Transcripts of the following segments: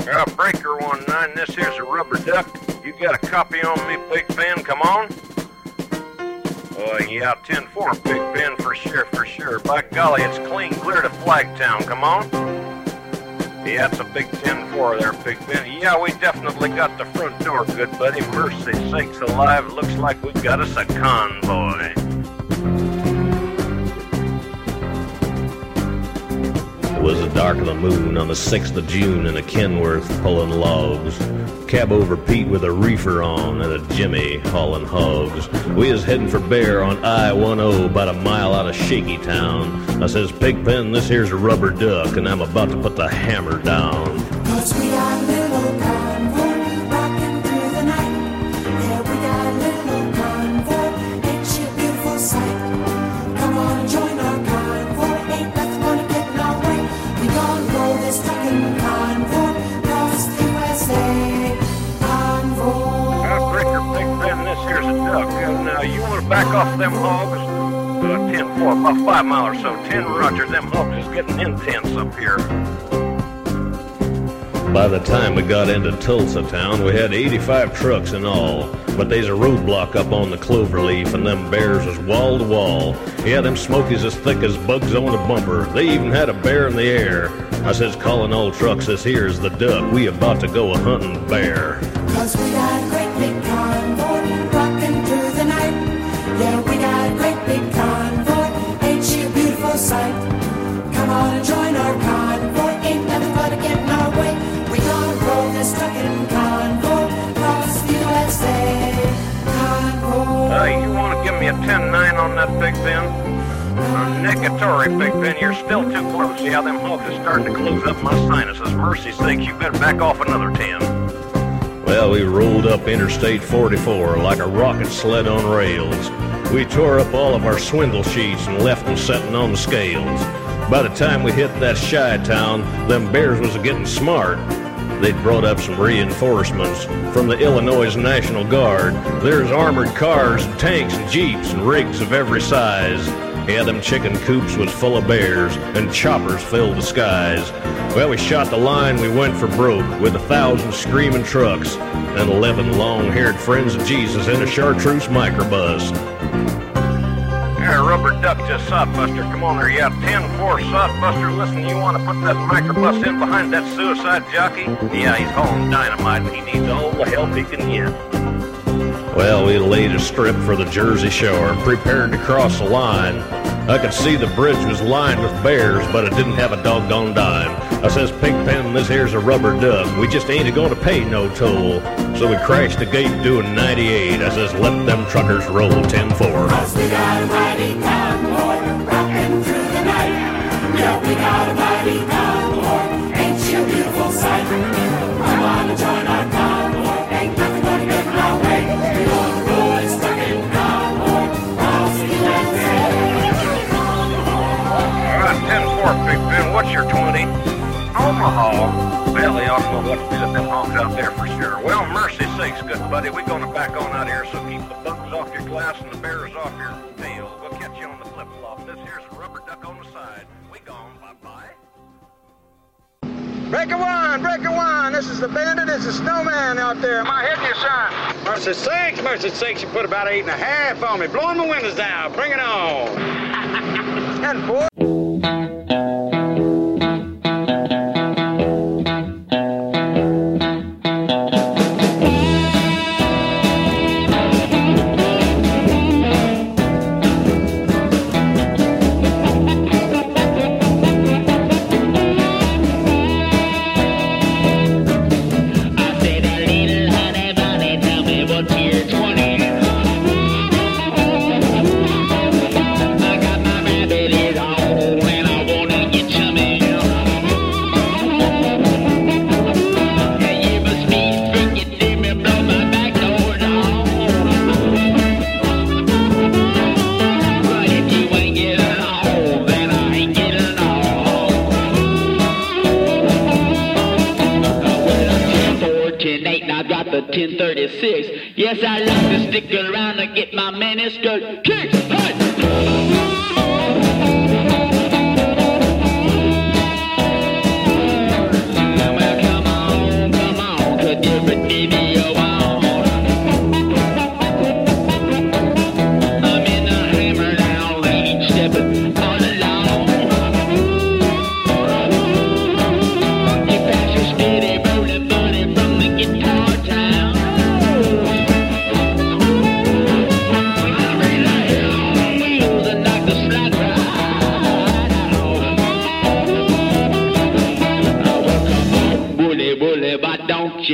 Breaker 19, this here's a rubber duck. You got a copy on me, Big Ben? Come on. Yeah, 10-4, Big Ben, for sure. By golly, it's clean clear to Flagtown. Come on. Yeah, it's a big 10-4 there, Big Ben. Yeah, we definitely got the front door, good buddy. Mercy sakes alive, it looks like we've got us a convoy. It was the dark of the moon on the 6th of June in a Kenworth pulling logs. Cab over Pete with a reefer on and a Jimmy hauling hogs. We was heading for Bear on I-10 about a mile out of Shaky Town. I says, Pigpen, this here's a rubber duck and I'm about to put the hammer down. 'Cause we got a little convoy rocking through the night. Yeah, we got a little convoy, ain't she a beautiful sight? Come on and join our convoy, ain't nothing gonna get in our way. We gonna roll this trucking convoy across the USA. Breaker, Big Ben, this here's a duck. Now, you want to back off them hogs? 10-4, about 5 miles or so. 10 Roger, them hogs is getting intense up here. By the time we got into Tulsa town, we had 85 trucks in all. But there's a roadblock up on the Cloverleaf, and them bears was wall to wall. Yeah, them smokies as thick as bugs on a bumper. They even had a bear in the air. I says, calling all trucks, this here's the duck. We about to go a-hunting bear. 'Cause we got a great big convoy rocking through the night. Yeah, we got a great big convoy, ain't she a beautiful sight? Come on and join our convoy, ain't nothing but a getting our way. We gonna roll this trucking convoy across the USA. Convoy. You want to give me a 10-9 on that, Big Ben? Negatory, Big Ben, you're still too close. Yeah, them hogs are starting to close up my sinuses. Mercy sakes, you better back off another 10. Well, we rolled up Interstate 44 like a rocket sled on rails. We tore up all of our swindle sheets and left them setting on the scales. By the time we hit that shy town, them bears was getting smart. They'd brought up some reinforcements from the Illinois National Guard. There's armored cars and tanks and jeeps and rigs of every size. Yeah, them chicken coops was full of bears, and choppers filled the skies. Well, we shot the line, we went for broke, with 1,000 screaming trucks, and 11 long-haired friends of Jesus in a chartreuse microbus. Yeah, rubber duck to Sodbuster. Come on there, yeah, 10-4 Sodbuster. Listen, you want to put that microbus in behind that suicide jockey? Yeah, he's hauling dynamite, and he needs all the help he can get. Well, we laid a strip for the Jersey Shore and prepared to cross the line. I could see the bridge was lined with bears, but it didn't have a doggone dime. I says, Pigpen, this here's a rubber duck. We just ain't going to pay no toll. So we crashed the gate doing 98. I says, let them truckers roll 10-4. 'Cause we got a mighty convoy rocking through the night. Yeah, we got a mighty convoy, ain't she a beautiful sight? Come on and join our convoy, ain't nothing gonna get in our way. We gonna roll this trucking convoy across the USA. All right, 10-4, Big Ben, what's your 20? Omaha. Well, they ought to know what to do with them hogs out there for sure. Well, mercy sakes, good buddy, we're going to back on out here, so keep the bugs off your glass and the bears off your tail. We'll catch you on the flip-flop. This here's a rubber duck on the side. We gone, bye-bye. Breaker one, this is the bandit, it's a snowman out there. Am I hitting you, son? Mercy sakes, you put about 8.5 on me. Blowing the windows down, bring it on. 10-4. I got the 1036. Yes, I like to stick around to get my miniskirt kicked. Hey! Well, come on,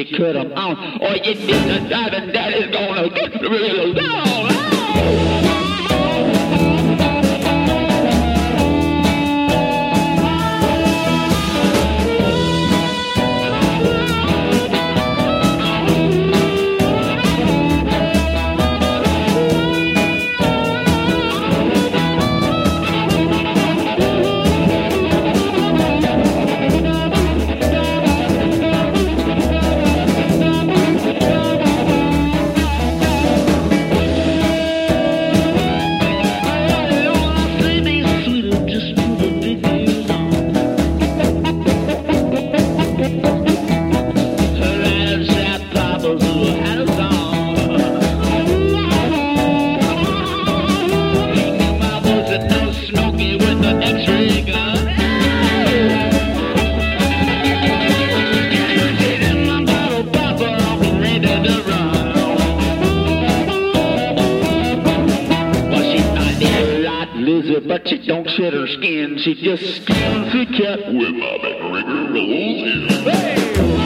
cut them on, or you get the driving daddy's gonna get real down. But she don't shed her skin, she just skins the cat with my McGregor rolls in. Hey!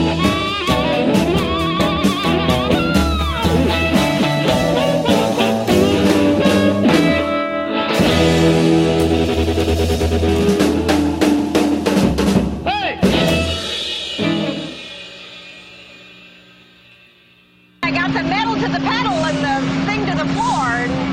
I got the metal to the pedal and the thing to the floor.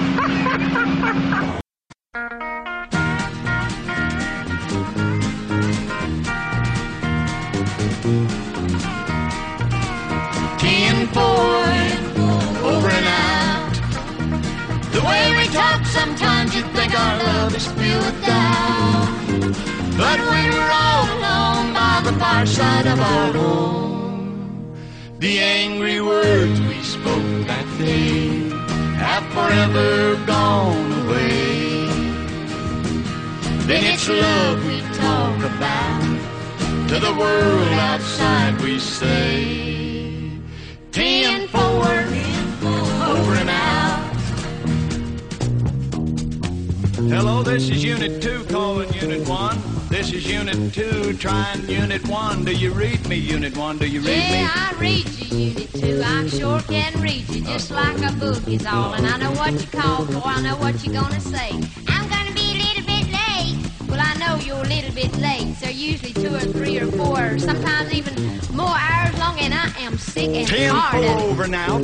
Over and out. The way we talk, sometimes you think our love is filled with doubt. But when we're all alone by the fireside of our home, the angry words we spoke that day have forever gone away. Then it's love we talk about, to the world outside we say 10-4, over and out. Hello, this is Unit 2 calling Unit 1. This is Unit 2 trying Unit 1. Do you read me, Unit 1? Do you read me? Yeah, I read you, Unit 2. I sure can read you, just like a book is all. And I know what you called for, I know what you're gonna say. I'm gonna be a little bit late. Well, I know you're a little bit late. They're usually 2 or 3 or 4, or sometimes even more hours long, and I am sick and tired of it. 10-4, over and out.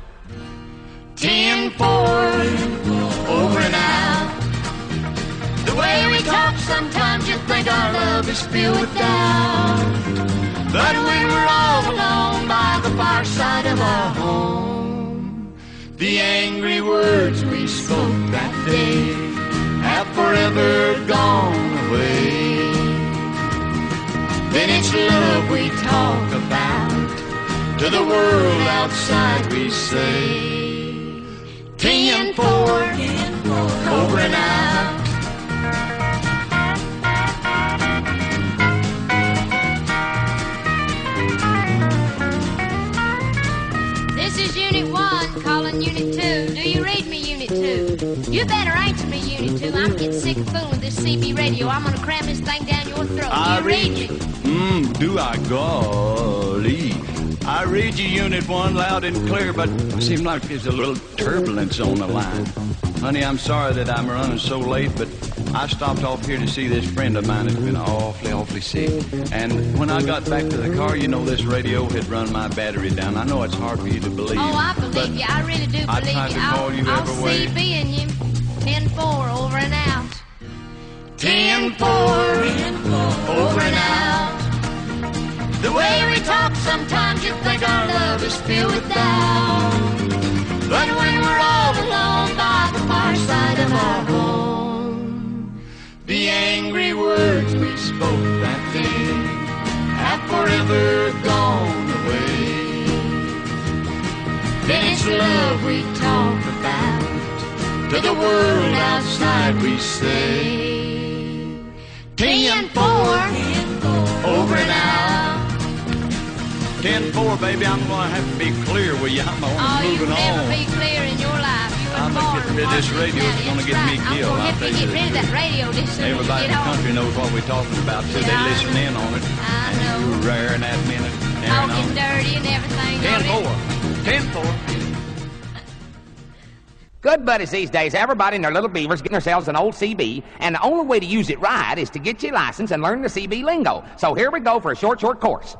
10-4, over and out. The way we talk, sometimes you think our love is filled with doubt. But when we're all alone by the fireside of our home, the angry words we spoke that day have forever gone away. Then it's love we talk about, to the world outside we say 10-4, over and out. This is Unit 1 calling Unit 2. Do you read me, Unit 2? You better answer me, Unit 2. I'm getting sick of fooling with this CB radio. I'm gonna cram this thing down your throat. I Do you read me? Do I? Golly. I read you, Unit 1, loud and clear, but it seems like there's a little turbulence on the line. Honey, I'm sorry that I'm running so late, but I stopped off here to see this friend of mine that's been awfully sick. And when I got back to the car, you know, this radio had run my battery down. I know it's hard for you to believe. Oh, I believe you. I really do I believe tried you. to call you I'll every way. CBing you. 10-4, over and out. 10-4, over and out. The way we talk, sometimes you think our love is filled with doubt. But when we're all alone by the fireside of our home, the angry words we spoke that day have forever gone away. Then it's love we talk about, to the world outside we say 10-4, over and out. 10-4, baby, I'm going to have to be clear with you. I'm moving you'll never on. be clear in your life. You were I'm born gonna get rid of this Washington radio. It's County. gonna That's get me right. killed, I'm I'll gonna tell get you rid of that radio this soon as Everybody you in get the home. country knows what we're talking about, too. Yeah, They I listen know. in on it. I know. You rare in that minute. talking dirty and everything. 10-4. 10-4. Good buddies these days, everybody and their little beavers getting themselves an old CB, and the only way to use it right is to get your license and learn the CB lingo. So here we go for a short course.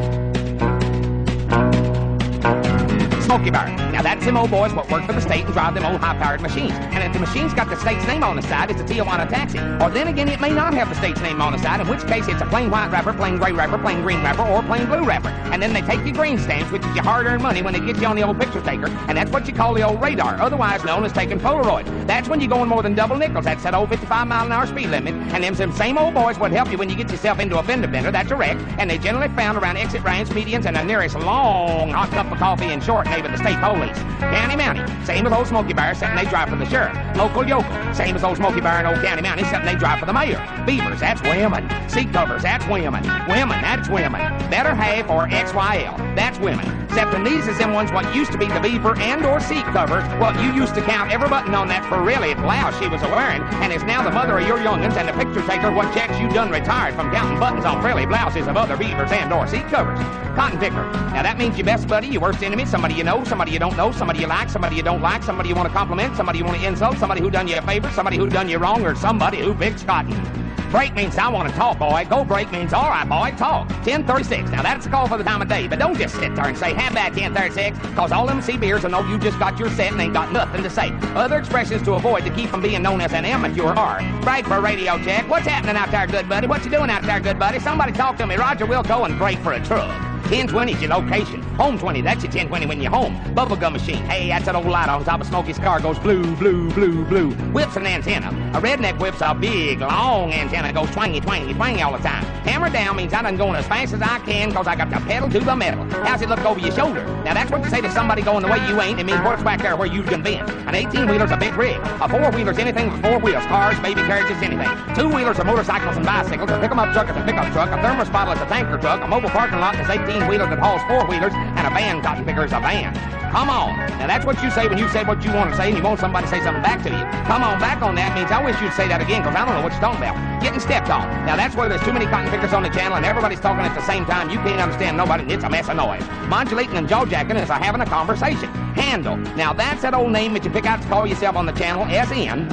Smoky Bar. Now that's them old boys what work for the state and drive them old high-powered machines. And if the machine's got the state's name on the side, it's a Tijuana taxi. Or then again, it may not have the state's name on the side, in which case it's a plain white wrapper, plain gray wrapper, plain green wrapper, or plain blue wrapper. And then they take your green stamps, which is your hard-earned money, when they get you on the old picture taker, and that's what you call the old radar, otherwise known as taking Polaroid. That's when you're going more than double nickels. That's that old 55-mile-an-hour speed limit. And them same old boys would help you when you get yourself into a fender bender. That's a wreck. And they generally found around exit ramps, medians, and the nearest long hot cup of coffee in short neighbor the state police. County Mountie, same as old Smoky Bear, except they drive for the sheriff. Local yokel, same as old Smoky Bear and old County Mountie, except they drive for the mayor. Beavers, that's women. Seat covers, that's women. Women, that's women. Better half or XYL, that's women. Except these is them ones what used to be the beaver and or seat covers. Well, you used to count every button on that frilly blouse she was a-wearing, and is now the mother of your young'uns and the picture taker what checks you done retired from counting buttons on frilly blouses of other beavers and or seat covers. Cotton picker. Now that means your best buddy, your worst enemy, somebody you know, somebody you don't know, somebody you like, somebody you don't like, somebody you want to compliment, somebody you want to insult, somebody who done you a favor, somebody who done you wrong, or somebody who picks cotton. Break means I want to talk, boy. Go break means all right, boy, talk. 10:36. Now that's the call for the time of day, but don't just sit there and say, have that 10:36, because all them CBers will know you just got your set and ain't got nothing to say. Other expressions to avoid to keep from being known as an amateur are break for a radio check. What's happening out there, good buddy? What you doing out there, good buddy? Somebody talk to me. Roger Wilco, and break for a truck. 1020 is your location. Home 20, that's your 1020 when you're home. Bubblegum machine. Hey, that's that old light on top of Smokey's car goes blue, blue, blue, blue. Whip's an antenna. A redneck whip's a big, long antenna. Goes twangy, twangy, twangy all the time. Hammer down means I done going as fast as I can because I got the pedal to the metal. How's it look over your shoulder? Now that's what you say to somebody going the way you ain't. It means what's back there where you done been. An 18-wheeler's a big rig. A 4-wheeler's anything with 4 wheels. Cars, baby carriages, anything. 2-wheelers are motorcycles and bicycles. A pick-em-up truck is a pickup truck. A thermos bottle is a tanker truck. A mobile parking lot is 18-wheeler that hauls 4-wheelers, and a van cotton picker is a van. Come on. Now that's what you say when you say what you want to say and you want somebody to say something back to you. Come on back on that means I wish you'd say that again because I don't know what you're talking about. Getting stepped on. Now that's where there's too many cotton pickers on the channel and everybody's talking at the same time. You can't understand nobody and it's a mess of noise. Modulating and jaw-jacking is having a conversation. Handle. Now that's that old name that you pick out to call yourself on the channel, SN.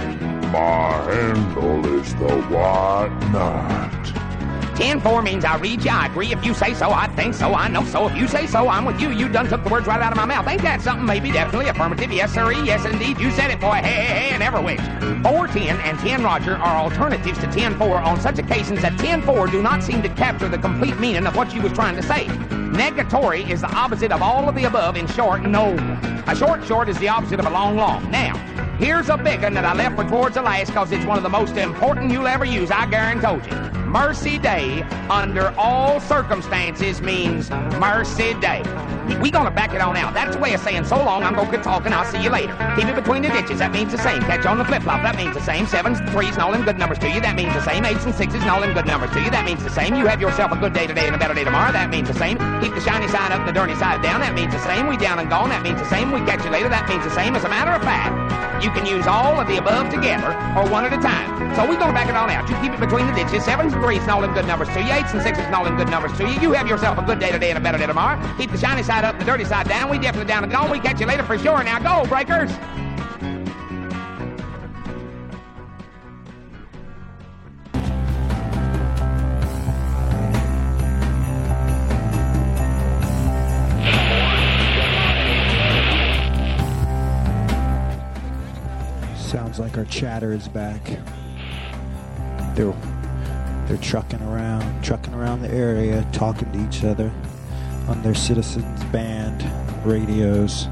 My handle is the White Knight. 10-4 means I read you, I agree. If you say so, I think so, I know so. If you say so, I'm with you. You done took the words right out of my mouth. Ain't that something? Maybe, definitely, affirmative, yes, sirree, yes, indeed. You said it, boy. Hey, hey, hey, and ever wish. 410 and 10 Roger are alternatives to 10-4 on such occasions that 10-4 do not seem to capture the complete meaning of what you was trying to say. Negatory is the opposite of all of the above. In short, no. A short is the opposite of a long. Now, here's a big one that I left for towards the last because it's one of the most important you'll ever use, I guarantee you. Mercy Day, under all circumstances, means Mercy Day. We gonna back it on out. That's a way of saying so long, I'm gonna quit talking, I'll see you later. Keep it between the ditches, that means the same. Catch on the flip-flop, that means the same. 7s and 3s and all them good numbers to you, that means the same. 8s and 6s and all them good numbers to you, that means the same. You have yourself a good day today and a better day tomorrow, that means the same. Keep the shiny side up and the dirty side down, that means the same. We down and gone, that means the same. We catch you later, that means the same. As a matter of fact, you can use all of the above together or one at a time. So we're gonna back it on out. You keep it between the ditches, 7s and 3s and all them good numbers to you, 8s and 6s and all them good numbers to you. You have yourself a good day today and a better day tomorrow. Keep the shiny side up and the dirty side down. We definitely down and gone. We catch you later for sure. Now go, breakers! Sounds like our chatter is back. They're trucking around the area, talking to each other on their Citizens Band radios.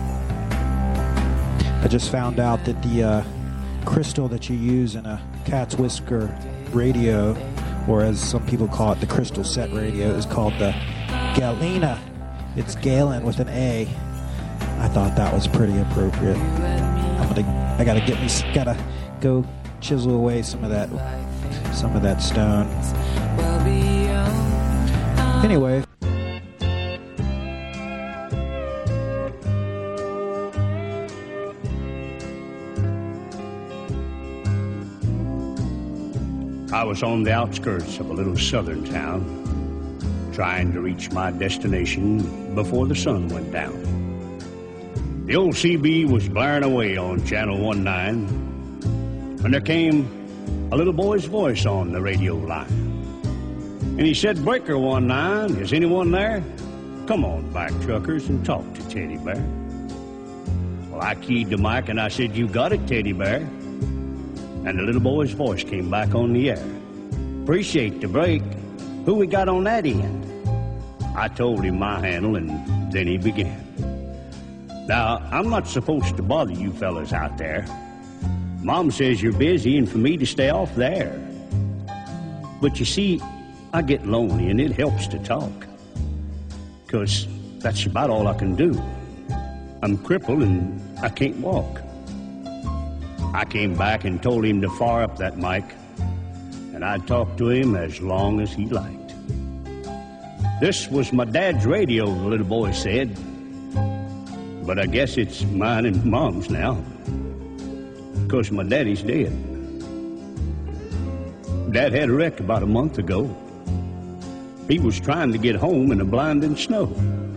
I just found out that the crystal that you use in a cat's whisker radio, or as some people call it, the crystal set radio, is called the Galena. It's Galen with an A. I thought that was pretty appropriate. I gotta go chisel away some of that stone. Anyway. I was on the outskirts of a little southern town, trying to reach my destination before the sun went down. The old CB was blaring away on Channel 19, and there came a little boy's voice on the radio line. And he said, "Breaker 19, is anyone there? Come on back, truckers, and talk to Teddy Bear." Well, I keyed the mic and I said, "You got it, Teddy Bear." And the little boy's voice came back on the air. "Appreciate the break. Who we got on that end?" I told him my handle, and then he began. "Now, I'm not supposed to bother you fellas out there. Mom says you're busy and for me to stay off there. But you see, I get lonely and it helps to talk. 'Cause that's about all I can do. I'm crippled and I can't walk." I came back and told him to fire up that mic, and I'd talk to him as long as he liked. "This was my dad's radio," the little boy said. "But I guess it's mine and Mom's now, 'cause my daddy's dead. Dad had a wreck about a month ago. He was trying to get home in the blinding snow.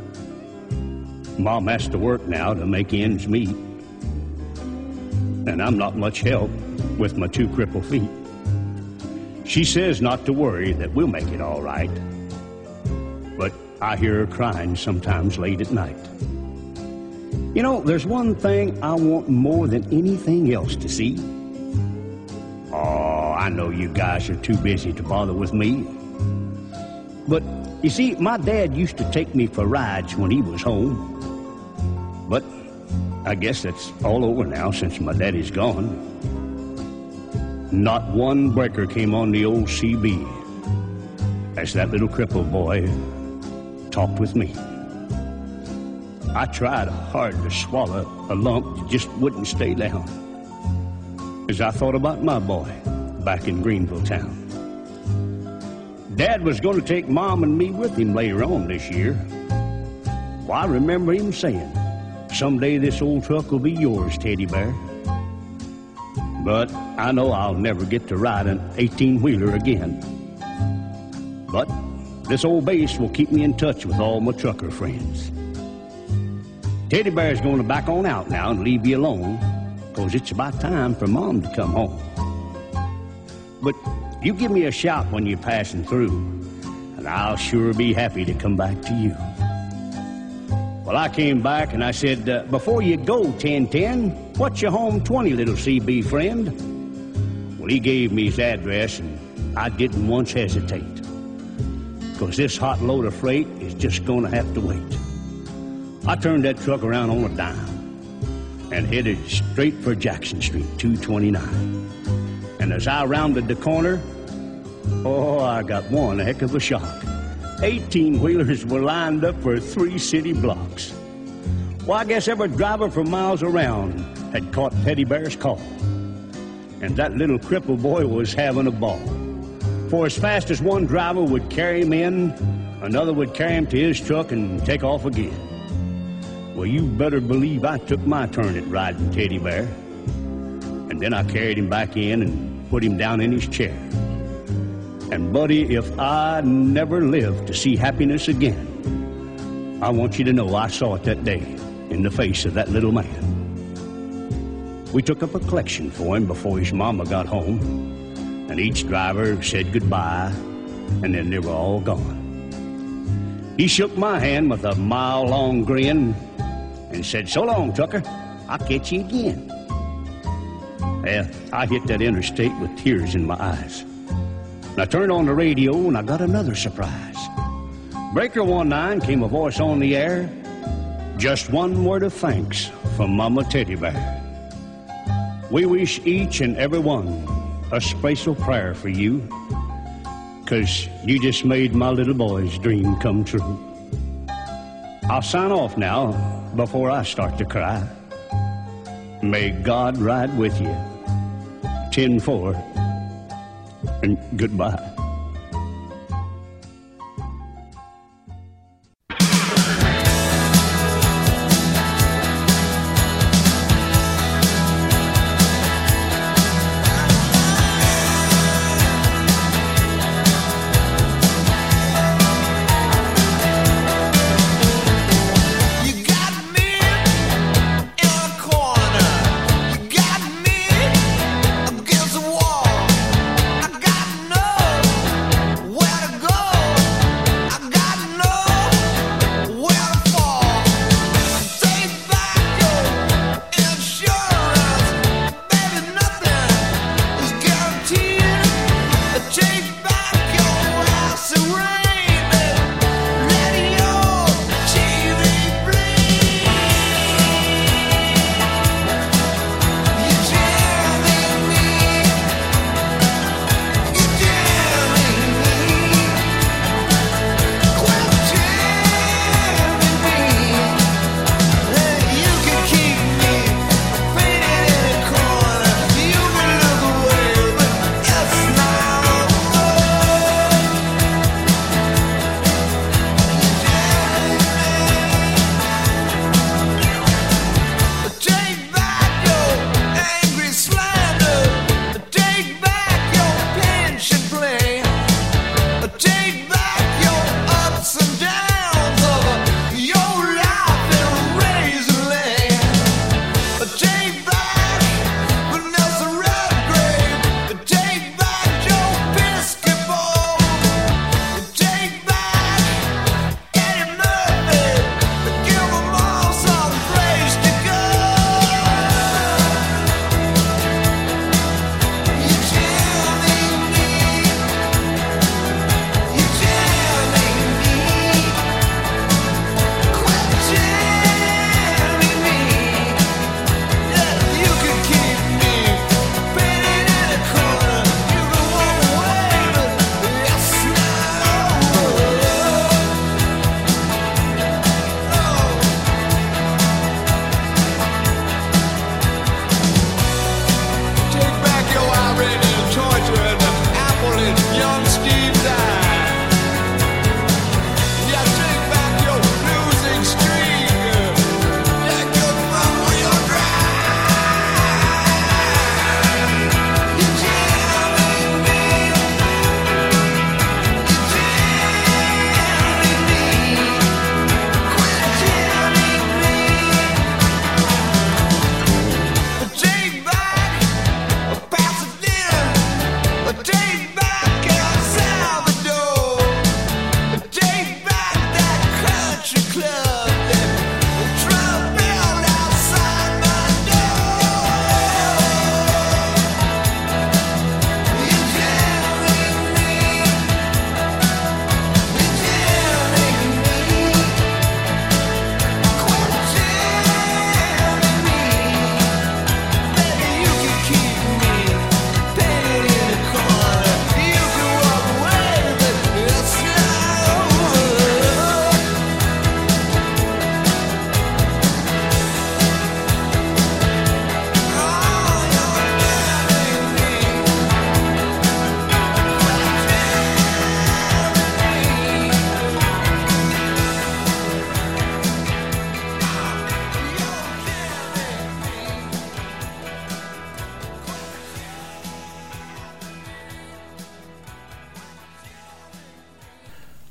Mom has to work now to make ends meet, and I'm not much help with my 2 crippled feet. She says not to worry, that we'll make it all right. But I hear her crying sometimes late at night. You know, there's one thing I want more than anything else to see. Oh, I know you guys are too busy to bother with me. But, you see, my dad used to take me for rides when he was home. But I guess that's all over now since my daddy's gone. Not one breaker came on the old CB as that little crippled boy talked with me. I tried hard to swallow a lump that just wouldn't stay down as I thought about my boy back in Greenville town. Dad was going to take Mom and me with him later on this year. Well, I remember him saying, "Someday this old truck will be yours, Teddy Bear." But I know I'll never get to ride an 18-wheeler again. But this old base will keep me in touch with all my trucker friends. Teddy Bear's going to back on out now and leave you alone, 'cause it's about time for Mom to come home. But you give me a shout when you're passing through, and I'll sure be happy to come back to you. Well, I came back and I said, "Before you go, 1010, what's your home 20, little CB friend?" Well, he gave me his address, and I didn't once hesitate, 'cause this hot load of freight is just going to have to wait. I turned that truck around on a dime and headed straight for Jackson Street, 229. And as I rounded the corner, oh, I got one heck of a shock. 18-wheelers were lined up for 3 city blocks. Well, I guess every driver for miles around had caught Teddy Bear's call. And that little crippled boy was having a ball. For as fast as one driver would carry him in, another would carry him to his truck and take off again. Well, you better believe I took my turn at riding Teddy Bear. And then I carried him back in and put him down in his chair. And, buddy, if I never live to see happiness again, I want you to know I saw it that day in the face of that little man. We took up a collection for him before his mama got home, and each driver said goodbye, and then they were all gone. He shook my hand with a mile-long grin and said, "So long, trucker. I'll catch you again." Well, I hit that interstate with tears in my eyes. And I turned on the radio, and I got another surprise. Breaker 19 came a voice on the air. "Just one word of thanks from Mama Teddy Bear. We wish each and every one a special prayer for you, 'cause you just made my little boy's dream come true." I'll sign off now before I start to cry. May God ride with you. 10-4, and goodbye.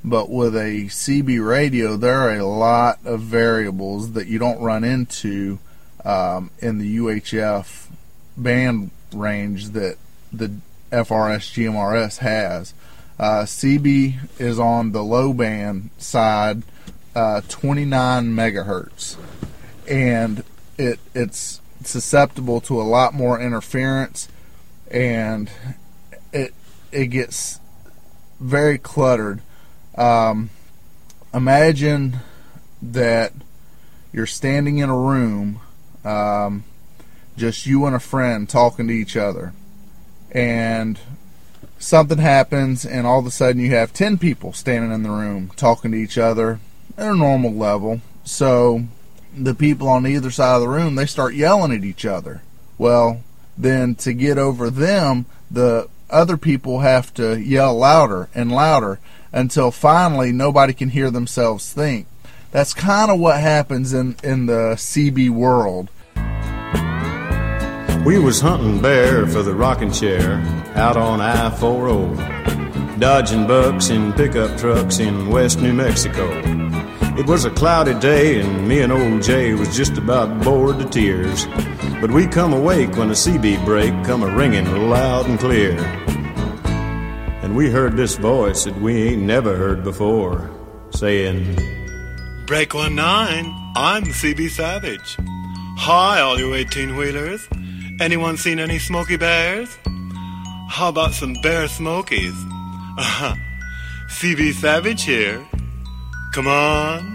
But with a CB radio, there are a lot of variables that you don't run into in the UHF band range that the FRS GMRS has. CB is on the low band side, 29 megahertz, and it's susceptible to a lot more interference, and it gets very cluttered. Imagine that you're standing in a room, just you and a friend talking to each other, and something happens, and all of a sudden you have 10 people standing in the room talking to each other at a normal level. So the people on either side of the room, they start yelling at each other. Well, then to get over them, the other people have to yell louder and louder until finally nobody can hear themselves think. That's kind of what happens in the CB world. We was hunting bear for the rocking chair out on I-40, dodging bucks in pickup trucks in West New Mexico. It was a cloudy day and me and old Jay was just about bored to tears, but we come awake when a CB break come a-ringing loud and clear. And we heard this voice that we ain't never heard before, saying, "Break 19, I'm CB Savage. Hi, all you 18-wheelers. Anyone seen any Smoky Bears? How about some Bear Smokies? CB Savage here. Come on."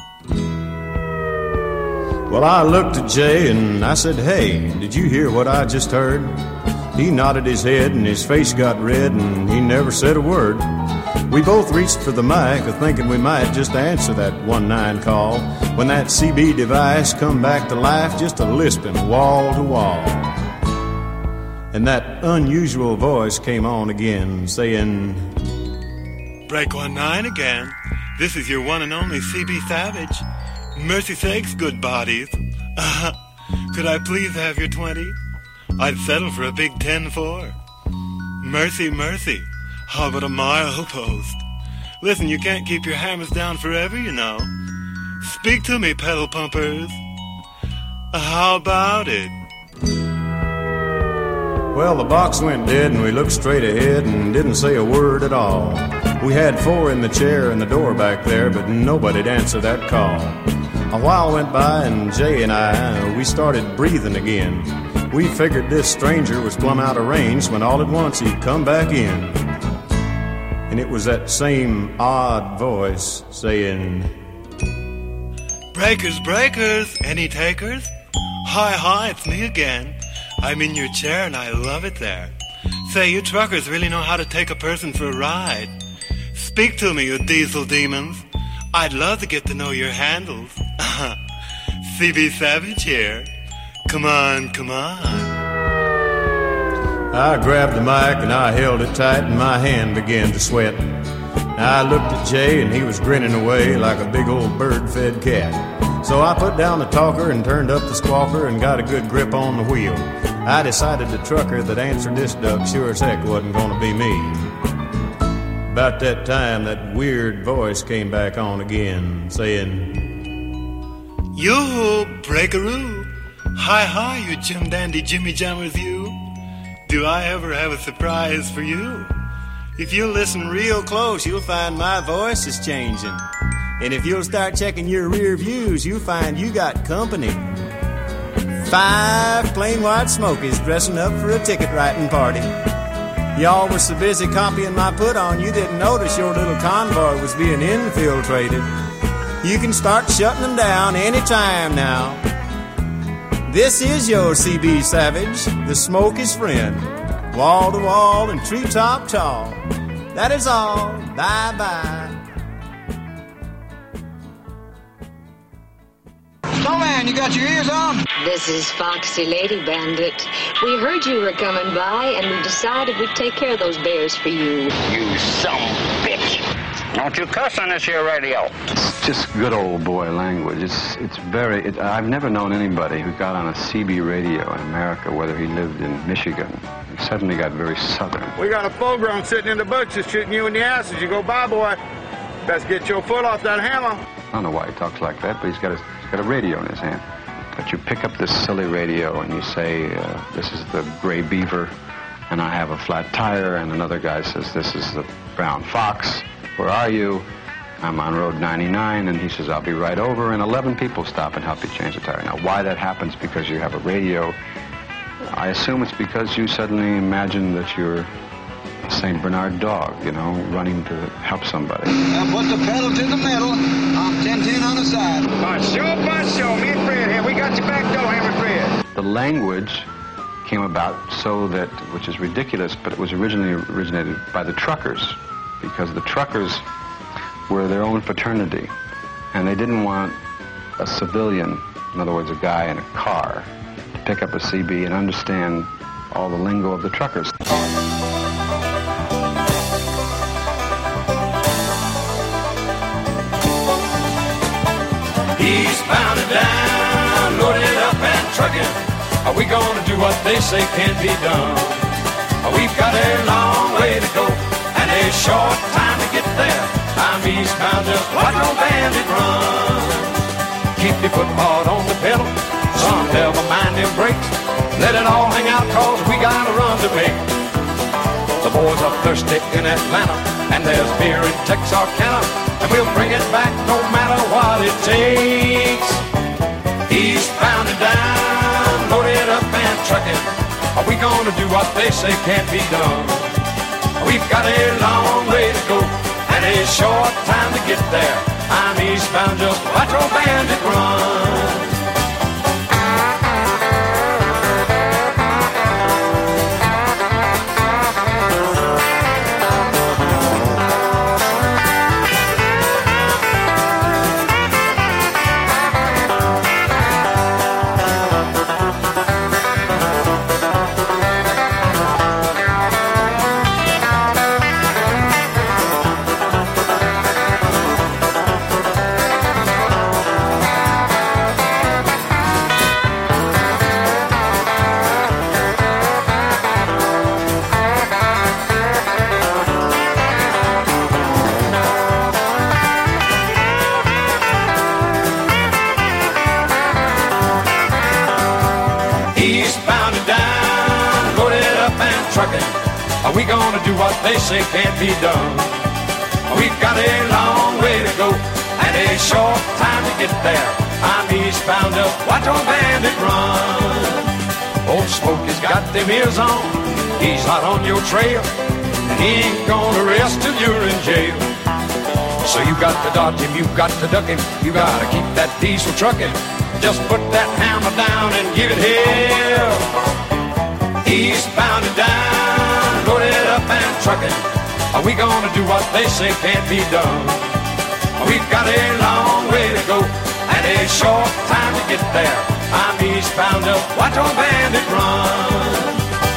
Well, I looked at Jay and I said, "Hey, did you hear what I just heard?" He nodded his head and his face got red and he never said a word. We both reached for the mic, thinking we might just answer that 19 call, when that CB device come back to life, just a-lisping wall to wall. And that unusual voice came on again, saying, "Break 19 again. This is your one and only CB Savage. Mercy sakes, good bodies. Could I please have your 20? I'd settle for a big 10-4. Mercy, mercy. How about a mile post? Listen, you can't keep your hammers down forever, you know. Speak to me, pedal pumpers. How about it?" Well, the box went dead and we looked straight ahead and didn't say a word at all. We had 4 in the chair and the door back there, but nobody'd answer that call. A while went by and Jay and I, we started breathing again. We figured this stranger was plumb out of range when all at once he'd come back in. And it was that same odd voice saying, "Breakers, breakers, any takers? Hi, it's me again. I'm in your chair and I love it there. Say, you truckers really know how to take a person for a ride. Speak to me, you diesel demons. I'd love to get to know your handles. CB Savage here. Come on, come on." I grabbed the mic and I held it tight and my hand began to sweat. I looked at Jay and he was grinning away like a big old bird-fed cat. So I put down the talker and turned up the squawker and got a good grip on the wheel. I decided the trucker that answered this duck sure as heck wasn't gonna be me. About that time, that weird voice came back on again, saying, "Yoo-hoo, breakaroo. Hi, you Jim Dandy Jimmy Jammers, you. Do I ever have a surprise for you? If you listen real close, you'll find my voice is changing. And if you'll start checking your rear views, you'll find you got company. 5 plain white smokies dressing up for a ticket writing party. Y'all were so busy copying my put-on, you didn't notice your little convoy was being infiltrated. You can start shutting them down anytime now. This is your CB Savage, the Smoky's friend. Wall to wall and treetop tall. That is all. Bye-bye. Snowman, you got your ears on? This is Foxy Lady Bandit. We heard you were coming by, and we decided we'd take care of those bears for you. You some bitch. Don't you cuss on this here radio. It's just good old boy language. I've never known anybody who got on a CB radio in America, whether he lived in Michigan. He suddenly got very southern. We got a full-grown sitting in the bushes shooting you in the ass as you go by, boy. Best get your foot off that hammer. I don't know why he talks like that, but he's got a radio in his hand. But you pick up this silly radio and you say, this is the Gray Beaver, and I have a flat tire, and another guy says, this is the Brown Fox. Where are you? I'm on Road 99, and he says, I'll be right over, and 11 people stop and help you change the tire. Now, why that happens because you have a radio, I assume it's because you suddenly imagine that you're a St. Bernard dog, you know, running to help somebody. Now put the pedal to the metal. I'm 10-10 on the side. By show. Me and Fred here. We got your back door, Hammer Fred. The language came about so that, which is ridiculous, but it was originated by the truckers, because the truckers were their own fraternity, and they didn't want a civilian, in other words, a guy in a car, to pick up a CB and understand all the lingo of the truckers. Eastbound and down, loaded up and trucking. Are we gonna do what they say can't be done? We've got a long way to go and a short time to get there. I'm eastbound, just watch no bandit run. Keep your foot hard on the pedal, son, never mind them brakes. Let it all hang out, cause we got a run to make. The boys are thirsty in Atlanta, and there's beer in Texarkana, and we'll bring it back no matter what it takes. Eastbound and down, loaded up and trucking. Are we gonna do what they say can't be done? We've got a long way to go and a short time to get there. I'm eastbound, just watch old bandit run. Are we gonna do what they say can't be done? We've got a long way to go and a short time to get there. I'm eastbound, just watch old bandit run. Old Smokey's got them ears on, he's hot on your trail, and he ain't gonna rest till you're in jail. So you got to dodge him, you got to duck him, you gotta keep that diesel trucking. Just put that hammer down and give it hell. Eastbound and down, loaded up and trucking. Are we gonna do what they say can't be done? We've got a long way to go and a short time to get there. I'm eastbound, just watch old bandit run.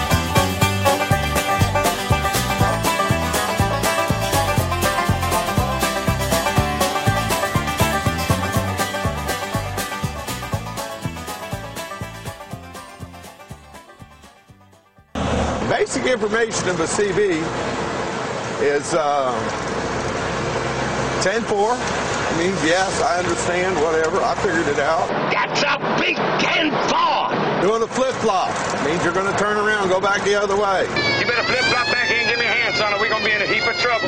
Basic information of a CB is 10-4. Means yes, I understand, whatever. I figured it out. That's a big 10-4. Doing a flip-flop means you're going to turn around and go back the other way. You better flip-flop back here and give me a hand, son, or we're going to be in a heap of trouble.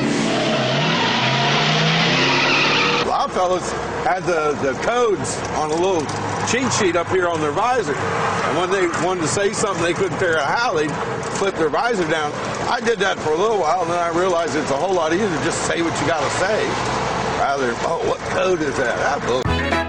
A lot of fellas had the codes on a little cheat sheet up here on their visor. And when they wanted to say something they couldn't figure out how, they'd flip their visor down. I did that for a little while, and then I realized it's a whole lot easier to just say what you got to say. Rather, oh, what code is that? That book.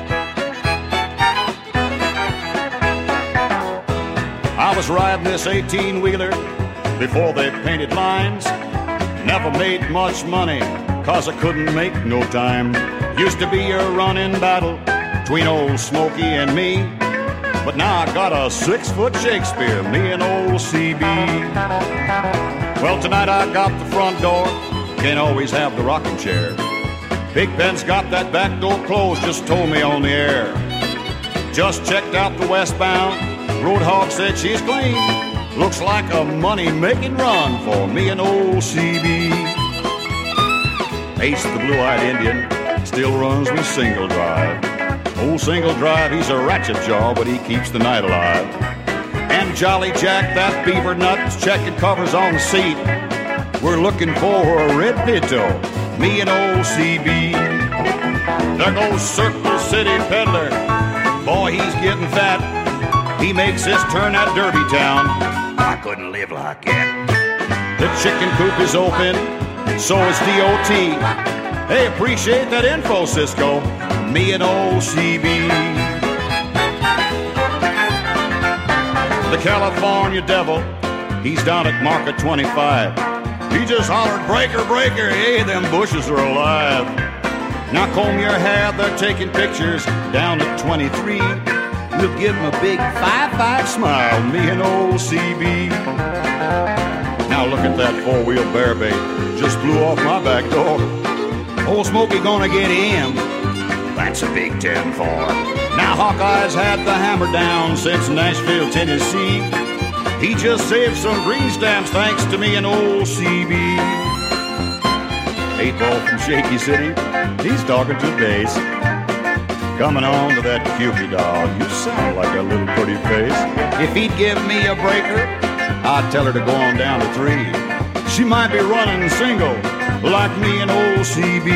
I was riding this 18-wheeler before they painted lines. Never made much money, cause I couldn't make no time. Used to be a running battle between old Smokey and me. But now I got a 6-foot Shakespeare, me and old CB. Well, tonight I got the front door, can't always have the rocking chair. Big Ben's got that back door closed, just told me on the air. Just checked out the westbound, Roadhog said she's clean. Looks like a money-making run for me and old CB. Ace the Blue-Eyed Indian still runs with Single Drive. Old Single Drive, he's a ratchet jaw, but he keeps the night alive. And Jolly Jack, that beaver nut's checking covers on the seat. We're looking for a red Pinto, me and old CB. There goes Circle City Peddler, boy, he's getting fat. He makes his turn at Derby Town. I couldn't live like that. The chicken coop is open, so is DOT. Hey, appreciate that info, Cisco. Me and old CB. The California Devil, he's down at Market 25. He just hollered, breaker, breaker, hey, them bushes are alive. Now comb your hair, they're taking pictures down at 23. We'll give him a big 5-5 smile, me and old CB. Now look at that four-wheel bear bait, just blew off my back door. Old Smokey gonna get him, that's a big 10-4. Now Hawkeye's had the hammer down since Nashville, Tennessee. He just saved some green stamps thanks to me and old CB. 8-Ball from Shaky City, he's talking to bass. Coming on to that Cupid dog, you sound like a little pretty face. If he'd give me a breaker, I'd tell her to go on down to 3. She might be running single, like me and old CB.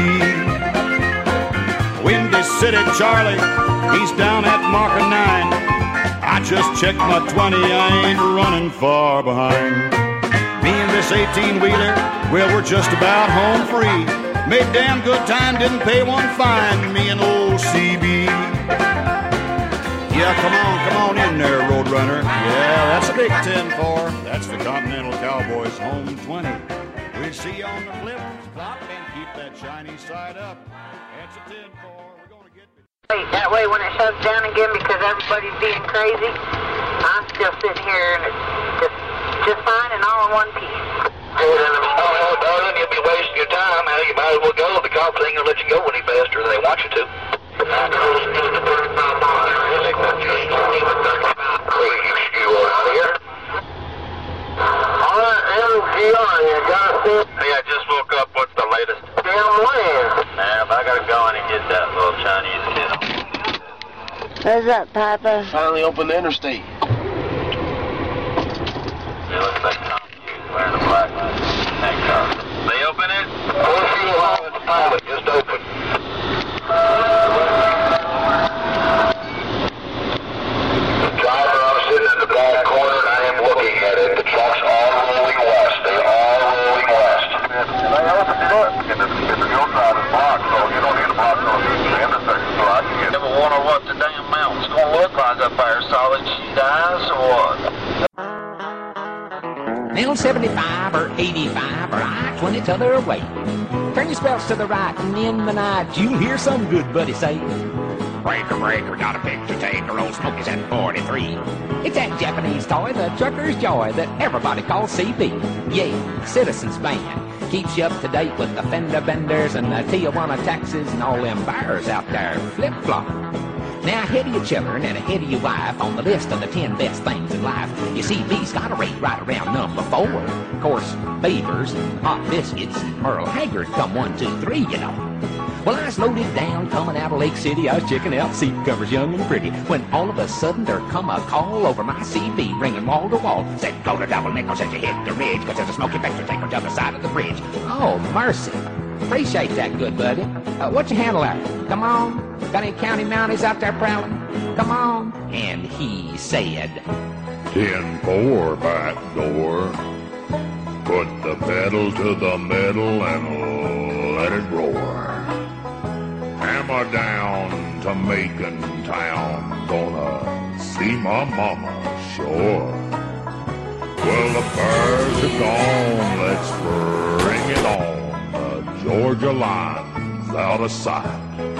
Windy City Charlie, he's down at marker 9. I just checked my 20, I ain't running far behind. Me and this 18-wheeler, well, we're just about home free. Made damn good time, didn't pay one fine, me and old CB. Yeah, come on in there, Roadrunner. Yeah, that's a big 10-4. That's the Continental Cowboys home 20. We'll see you on the flip flop and keep that shiny side up. That's a 10-4. We're going to get... That way when it shuts down again because everybody's being crazy, I'm still sitting here and it's just fine and all in one piece. Darling, you'll be wasting your time. Hell, you might as well go. The cops ain't gonna let you go any faster than they want you to. Alright, MGR, you got us? Hey, I just woke up. What's the latest? Damn land. Nah, but I gotta go in and get that little Chinese kid. What's up, Papa? Finally opened the interstate. It looks like Tom Hughes wearing a black neck cuff. They open it? The pilot just opened. The driver, I'm sitting in the back corner and I am looking at it. The trucks are rolling west. They are rolling west. They opened it up. And the hillside is blocked, so you don't need to block those intersections so I can get... Ever wonder what the damn mountain's gonna look like up there? Solid sheet ice or what? Now 75 or 85 or I-20 t'other way. Turn your spells to the right and in the night you'll hear some good buddy say, breaker, breaker, got a picture taker, old Smokey's at 43. It's that Japanese toy, the trucker's joy, that everybody calls CB. Yeah, Citizens Band keeps you up to date with the fender benders and the Tijuana taxis and all them bars out there flip-flop. Now ahead of your children and ahead of your wife on the list of the 10 best things in life, you see B's got a rate right around number 4. Of course, Beavers, Hot Biscuits, and Merle Haggard come 1, 2, 3, you know. Well, I was loaded down coming out of Lake City. I was checking out seat covers young and pretty when all of a sudden there come a call over my CB ringing wall to wall. Said, go to Double Nickels as you hit the ridge because there's a smoky picture taker on the other side of the bridge. Oh, mercy. Appreciate that, good buddy. What's your handle out? Come on. Got any county mounties out there prowling? Come on. And he said, 10-4 back door. Put the pedal to the metal and let it roar. Hammer down to Macon town. Gonna see my mama, sure. Well, the birds are gone. Let's bring it on. The Georgia line's out of sight.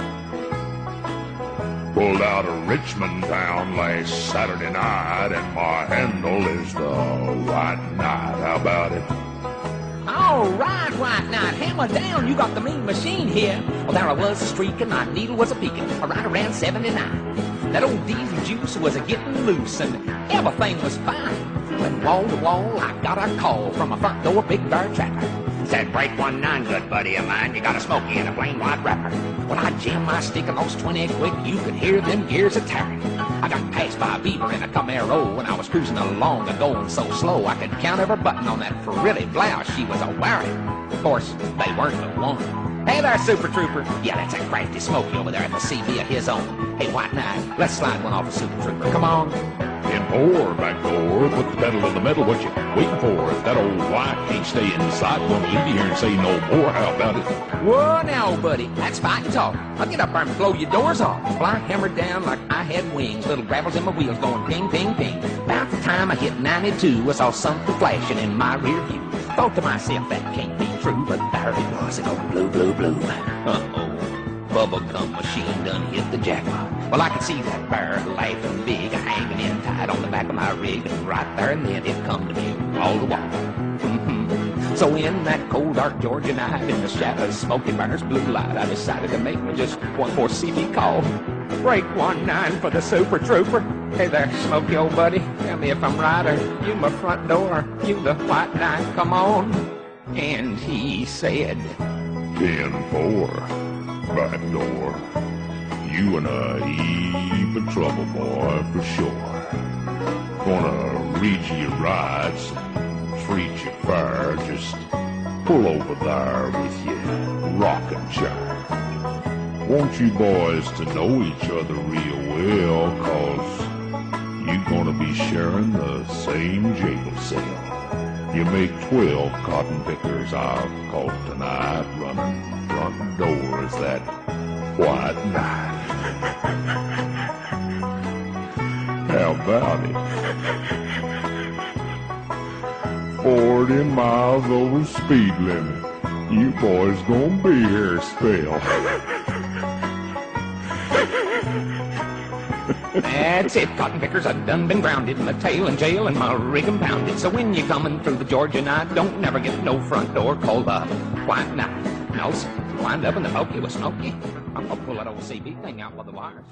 Pulled out of Richmond town last Saturday night, and my handle is the White Knight. How about it? all right, White Knight, hammer down, you got the mean machine here. Well, there I was streaking, my needle was a-peeking, right around 79. That old diesel juice was a-getting loose, and everything was fine. When wall to wall, I got a call from a front door big bear tracker. Said, break 19, good buddy of mine. You got a smoky and a plain white wrapper. When I jammed my stick in those 20 quick, you could hear them gears a-tearing. I got passed by a beaver in a Camaro when I was cruising along and going so slow I could count every button on that frilly blouse she was a-wearing. Of course, they weren't the one. Hey there, Super Trooper. Yeah, that's a crafty Smoky over there at the CB of his own. Hey, White Knight, let's slide one off a Super Trooper. Come on. 10-4, back door, put the pedal in the metal. What you waiting for? If that old white can't stay inside, won't leave you here and say no more. How about it? Whoa, now, buddy, that's fighting talk. I'll get up there and blow your doors off. Fly hammered down like I had wings. Little gravels in my wheels going ping, ping, ping. About the time I hit 92, I saw something flashing in my rear view. Thought to myself, that can't be true, but there it was, going blue, blue, blue. Uh-oh. Bubblegum machine done hit the jackpot. Well, I could see that bear laughing big, hanging in tight on the back of my rig, and right there and then it come to me, wall to wall. So in that cold, dark Georgia night, in the shadows, Smoky Bear's blue light, I decided to make me just one more CB call. Break 19 for the Super Trooper. Hey there, Smoky, old buddy. Tell me if I'm right, or you my front door, you the White Knight, come on. And he said, 10-4. Back door. You in a heap of trouble, boy, for sure. Gonna read you your rights, treat you fair. Just pull over there with your rocking chair. Want you boys to know each other real well, 'cause you gonna be sharing the same jail cell. You make 12 cotton pickers I've caught tonight running front door is that White Knight. How about it? 40 miles over speed limit. You boys gonna be here a spell. That's it, cotton pickers, I've done been grounded, my tail in jail and my rig impounded. So when you're coming through the Georgia night, don't never get no front door called up White Knight. No, sir, wind up in the pokey with Smoky. I'm gonna pull that old CB thing out with the wires.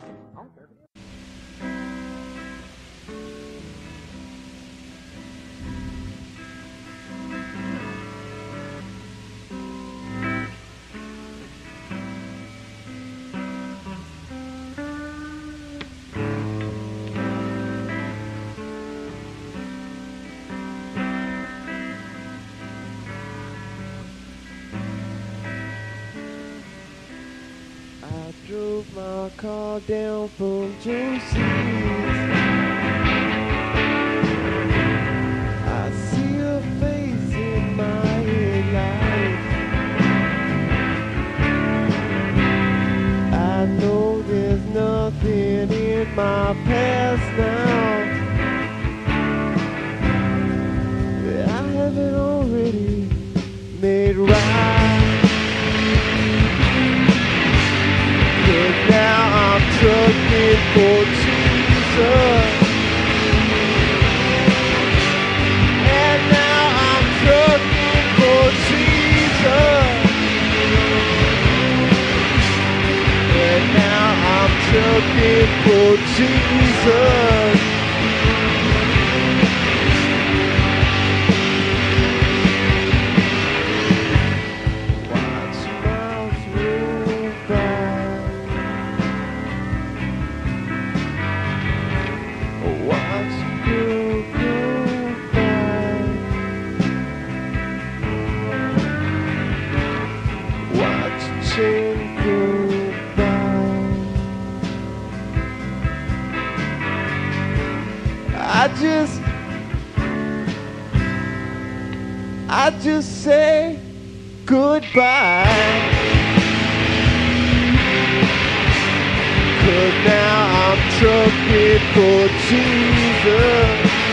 Drove my car down from Josie's. I see a face in my headlight. I know there's nothing in my past now that I haven't already made right. Now I'm trucking for Jesus, and now I'm trucking for Jesus, and now I'm trucking for Jesus. I just say goodbye, 'cause now I'm trucking for Jesus,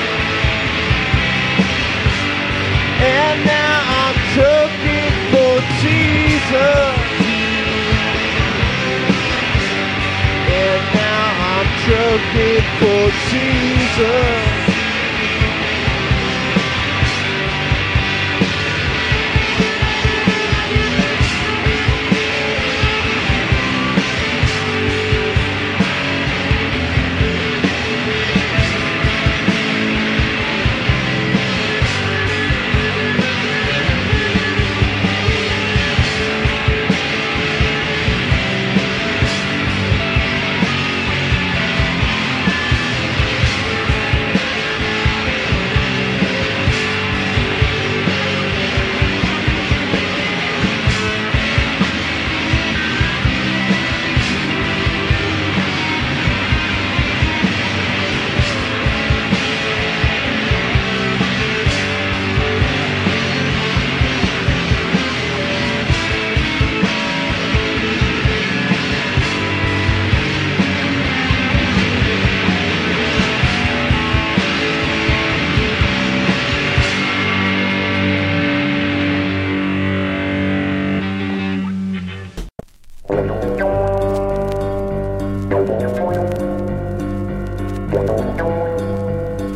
and now I'm trucking for Jesus, and now I'm trucking for Jesus.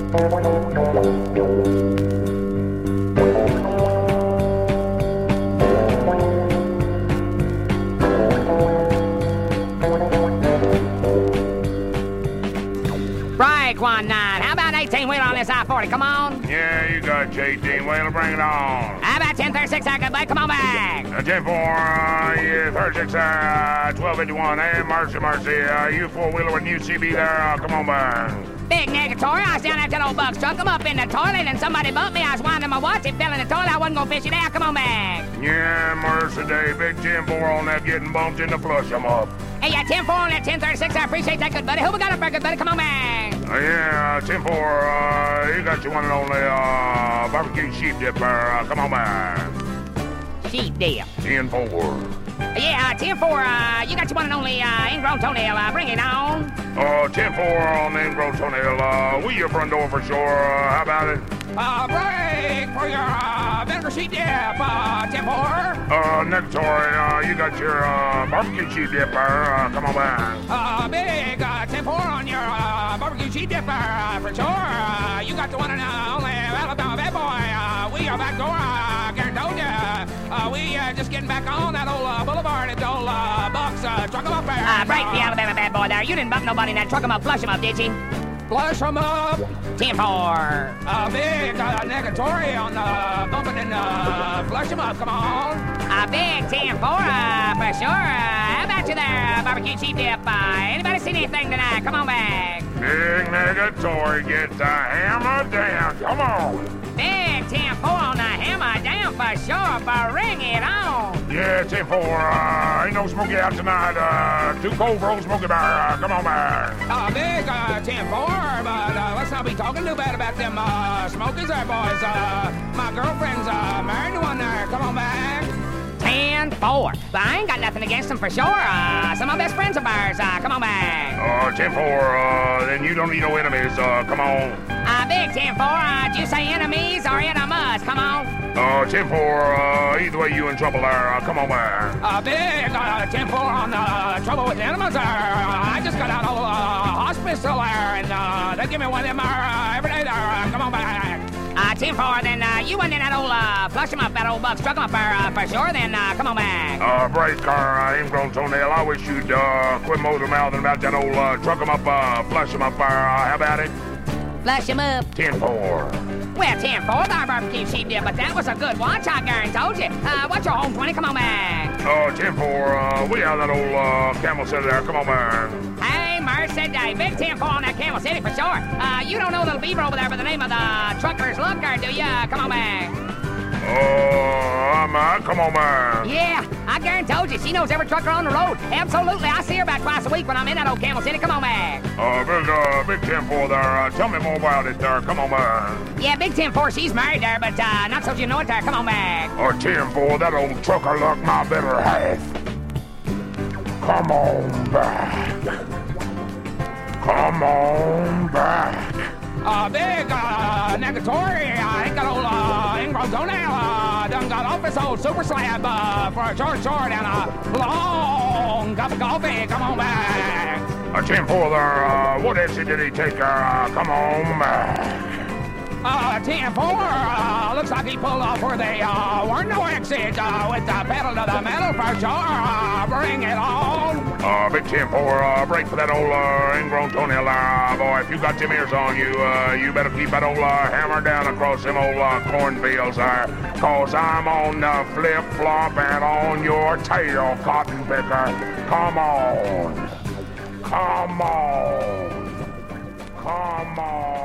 Break 19. How about 18-wheel on this I-40? Come on. Yeah, you got J.D. Whaler, bring it on. How about 1036, good buddy? Come on back. 10-4, yeah, 36, 1251. Hey, mercy. You four-wheeler with UCB there. Come on back. Big negatory. I was down at that old bug struck him up in the toilet and somebody bumped me. I was winding my watch. It fell in the toilet. I wasn't going to fish it out. Come on back. Yeah, mercy day. Big 10-4 on that getting bumped in the flush him up. Hey, yeah, 10-4 on that 1036. I appreciate that, good buddy. Who we got up there, good buddy? Come on back. Yeah, 10-4. You got your one and only barbecue sheep dip there. Come on back. Sheep dip. 10-4. Yeah, 10-4, you got your one and only ingrown toenail. Bring it on. 10-4 on the ingrown toenail. We your front door for sure. How about it? Break for your vinegar sheep dip. 10-4. Negatory, you got your barbecue sheep dip there. Come on back. Big 10-4 on your barbecue sheep dip for sure. You got the one and only Alabama bad boy. We are back door. We just getting back on that old boulevard at the old Bucks. Truck 'em up there. Break the Alabama bad boy there. You didn't bump nobody in that truck 'em up, flush 'em up, did you? Flush 'em up. 10-4. Big negatory on bumping and flush 'em up. Come on. Big 10-4 for sure. How about you there, barbecue sheep dip? Anybody seen anything tonight? Come on back. Big negatory, get the hammer down. Come on. Big 10-4 on the hammer down for sure. Bring it on. Yeah, 10-4. Ain't no smoky out tonight. Too cold for old smoky bar. Come on, man. Big 10-4, but let's not be talking too bad about them smokies there, boys. My girlfriend's married to one there. Come on back. 10-4. But I ain't got nothing against them for sure. Some of my best friends of ours. Come on back. 10-4. Then you don't need no enemies. Come on. Big 10-4. Did you say enemies or enemas? Come on. 10-4. Either way, you in trouble there. Come on, man. Big 10-4 on trouble with the enemas there. I just got out of hospice there, and they give me one of them every day there. Come on back. 10-4, then you went in that old flush 'em up, that old buck struck 'em up for sure, then come on back. Break car, ingrown toenail. I wish you'd quit motor-mouthing about that old truck 'em up, flush 'em up, how about it? Flush 'em up. 10-4. Well, 10-4, our barbecue sheep dip, but that was a good watch, I guarantee you. What's your home 20? Come on back. 10-4, we have that old Camel City there. Come on, man. Hey, Mercy Day. Big 10-4 on that Camel City for sure. You don't know little beaver over there by the name of the Trucker's Looker, do ya? Come on back. Come on, man. Yeah, I guarantee you, she knows every trucker on the road. Absolutely, I see her about twice a week when I'm in that old Camel City. Come on back. Big 10-4 there. Tell me more about it there. Come on, man. Yeah, Big 10-4, she's married there, but not so you know it there. Come on back. 10-4, that old trucker look my better half. Come on back. Come on back. Big negatory. I ain't got old ingrown toenail. Done got off this old super slab for a short and a long cup of coffee. Come on back. 10-4 there. What exit did he take? Come on back. 10-4. Looks like he pulled off where they weren't no exit with the pedal to the metal for sure. Bring it on. Big 10-4. Break for that old ingrown toenail there. Boy, if you got them ears on you, you better keep that old hammer down across them old cornfields there. Cause I'm on the flip-flop and on your tail, cotton picker. Come on. Come on. Come on.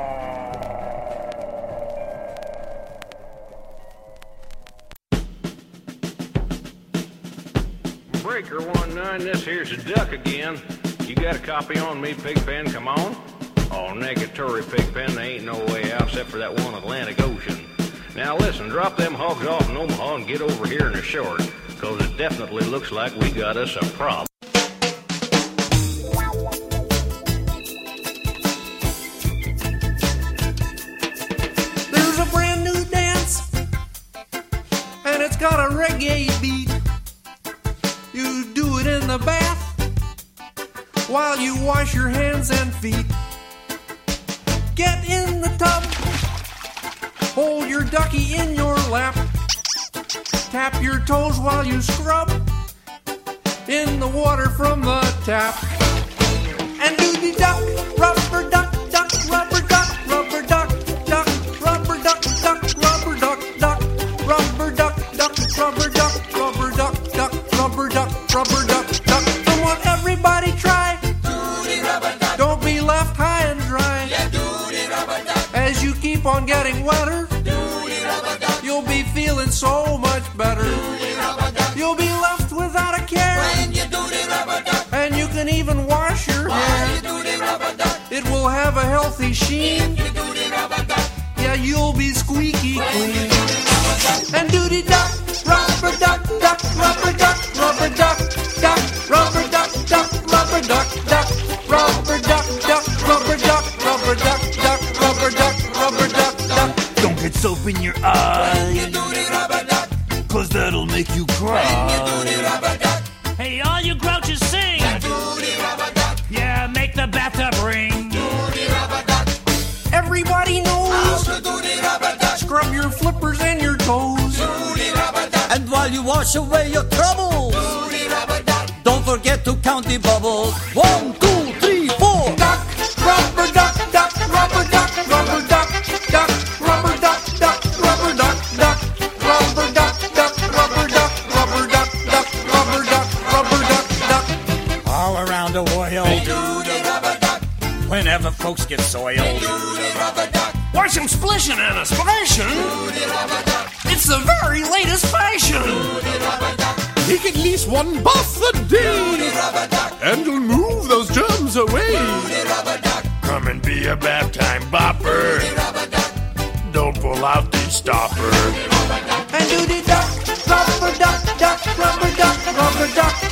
Breaker 19, this here's a duck again. You got a copy on me, Pigpen? Come on. Oh, negatory, Pigpen. There ain't no way out except for that one Atlantic Ocean. Now listen, drop them hogs off in Omaha and get over here in the short, cause it definitely looks like we got us a problem. There's a brand new dance, and it's got a reggae beat. You do it in the bath while you wash your hands and feet. Get in in the tub. Hold your ducky in your lap. Tap your toes while you scrub in the water from the tap. And do the duck, rubber duck, duck, rubber duck, rubber duck, duck, rubber duck, duck, rubber duck, duck, rubber duck, duck, rubber duck, rubber duck, duck, rubber duck, rubber duck, duck. Come on, everybody try. Don't be left high and dry. As you keep on getting wetter, you'll be feeling so much better. You'll be left without a care. And you can even wash your hair. It will have a healthy sheen. Yeah, you'll be squeaky clean. And doody duck, rubber duck, duck, rubber duck, rubber duck, duck, rubber duck, duck, rubber duck, duck, rubber duck, duck, rubber duck, rubber duck, duck, rubber duck, rubber duck, duck. Don't get soap in your eye, 'cause that'll make you cry. Hey, all you grouches sing. Yeah, make the bathtub ring. Everybody knows. Scrub your flippers and your toes. And while you wash away your troubles, don't forget to count the bubbles. 1, 2, 3, 4. Duck, rubber duck, duck, rubber duck, rubber duck, duck, rubber duck, duck, rubber duck, duck, rubber duck, duck, rubber duck, rubber duck, duck, rubber duck, rubber duck, duck. All around the world, whenever folks get soiled, Why some splishing and a splashing? It's the very latest fashion. Take at least one bath a day, and you'll move those germs away. Come and be a bath time bopper. Don't pull out the stopper. And do the duck, rubber duck, duck, rubber duck, rubber duck.